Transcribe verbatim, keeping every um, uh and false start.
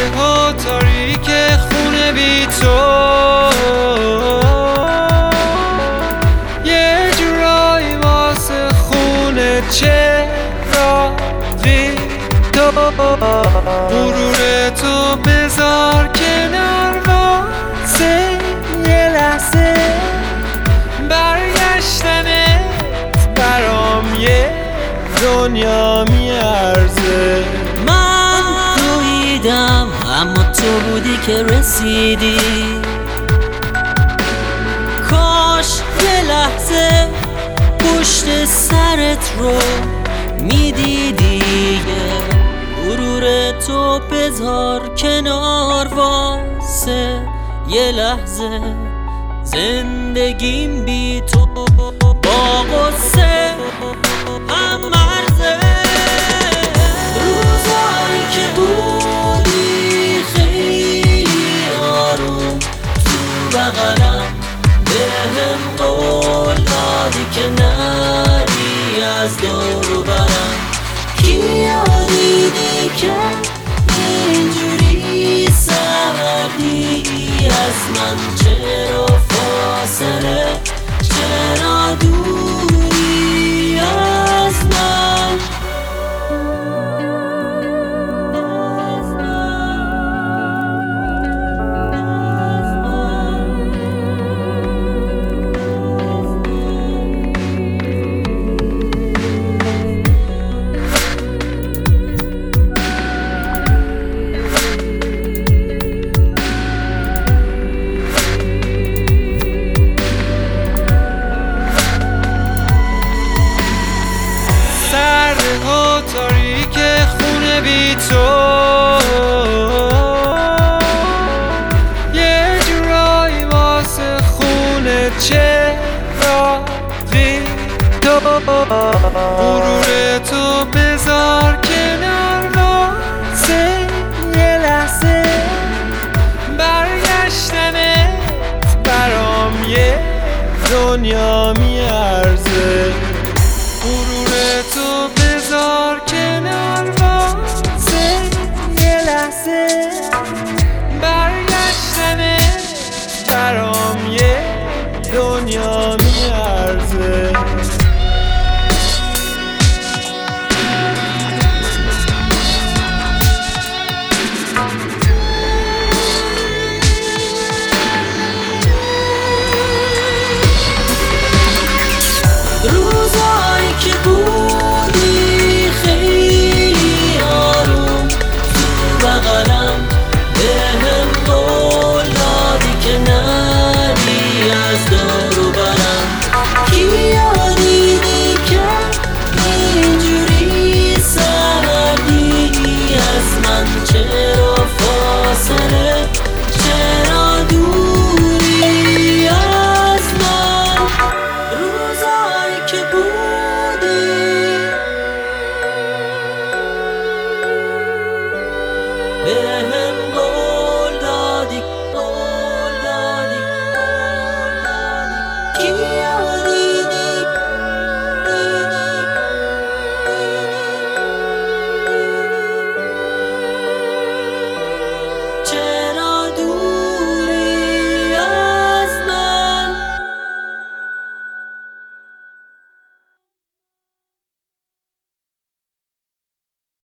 ها تاریک خونه بی تو، یه جورایی واسه خونه چراغی تو، غرور تو بذار کنار واسه یه لحظه، برگشتنت برام یه دنیا میارزه. من دویدم اما تو بودی که رسیدی، کاش یه لحظه پشت سرت رو میدیدی، غرور تو بذار کنار واسه یه لحظه، زندگیم بی تو با غصه هم مرزه. روزایی که بودی خیلی آروم تو بغلم، بهم قول دادی که نری از دور و برم، کیا دیدی که اینجوری سردی از من؟ چرا فاصله، چرا دوری از من؟ تاریک خونه بی تو، یه جورایی واسه خونه چراغی تو، غرور تو بذار کنار واسه یه لحظه، برگشتنت برام یه دنیا